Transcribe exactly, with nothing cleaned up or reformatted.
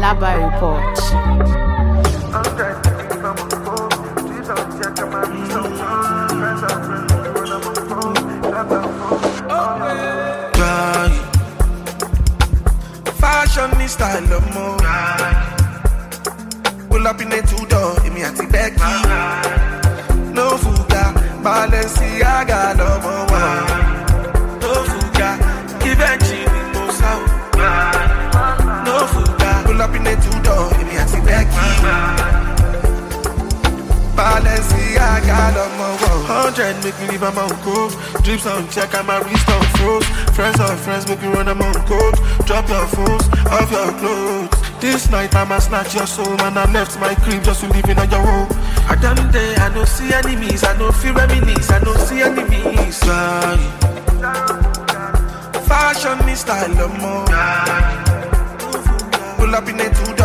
Alaba Report. Fashionista lomo, pull up in a two door, in me at the back. No fuga, Balenciaga lomo. No fuga, give a chini no sound. No fuga, pull up in a two door, in me at the back. Balenciaga lomo. Hundred make me leave a mount coat. Drips on check and my wrist on froze. Friends on friends make me run a mount coat. Drop your phones off your clothes. This night I must snatch your soul. Man, I left my crib just to live in on your home. I done there, I don't see enemies. I don't feel reminisce, I don't see enemies. Sorry. Fashion me style no more. Pull up in a two